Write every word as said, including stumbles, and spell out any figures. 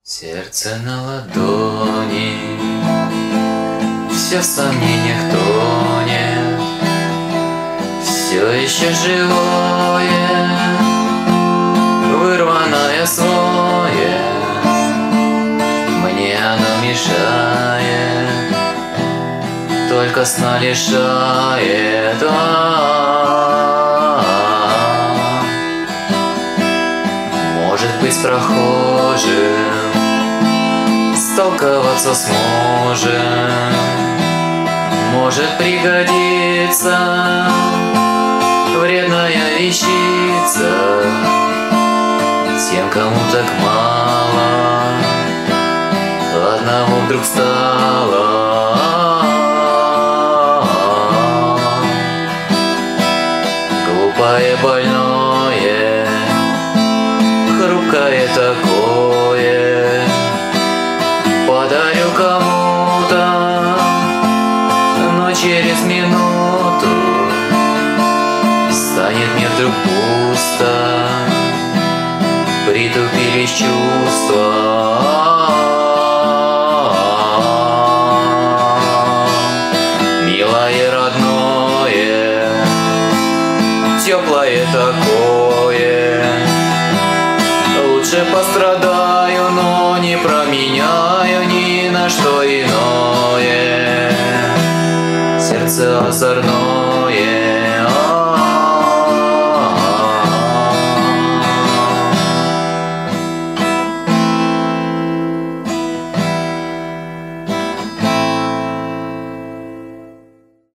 Сердце на ладони, все в сомнениях тонет, все еще живое, вырванное свое. Мне оно мешает, только сна лишает. А-а-а. Может быть, прохожим столковаться сможем, может пригодиться вредная вещица тем, кому так мало, одному вдруг стало. Глупое, больное, хрупкое такое, подарю кому-то, но через минуту станет мне вдруг пусто, притупились чувства. Милое, родное, теплое такое, лучше пострадаю, но не променяю ни на что иное. Сердце озорное,